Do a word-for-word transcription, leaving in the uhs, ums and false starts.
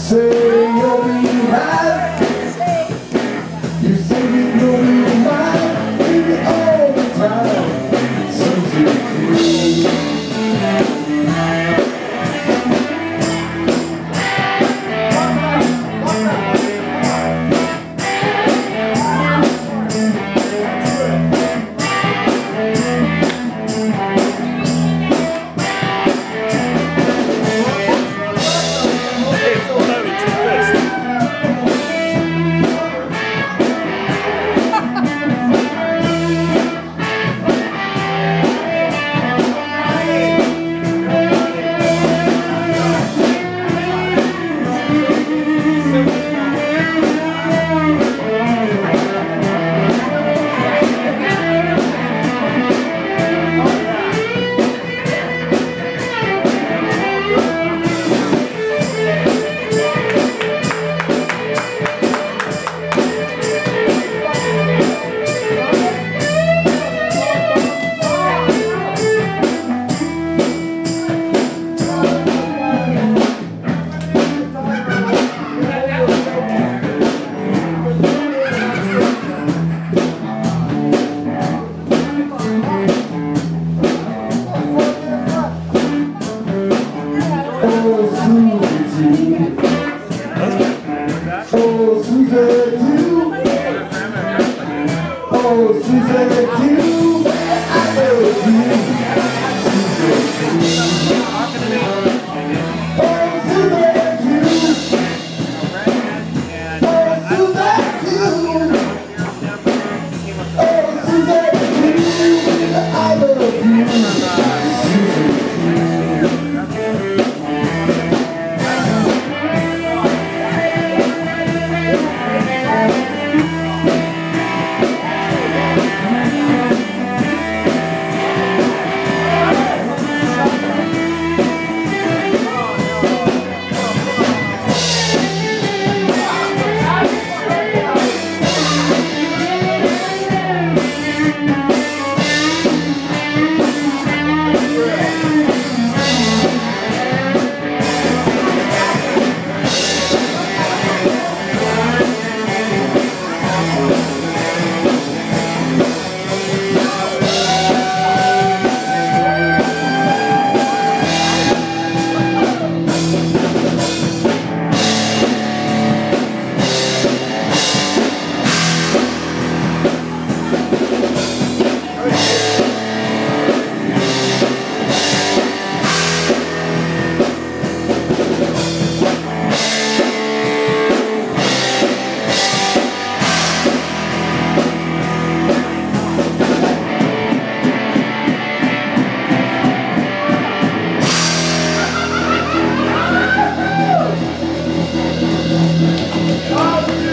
say you'll be right. You say you know you're mine, baby, all the time. So you oh, Susan, you. Oh, Susan, you. I love you. Susan, you. Oh, Susan, you. Oh, Susan, you. Oh, Susan, you. I love you. Susan, you. Oh,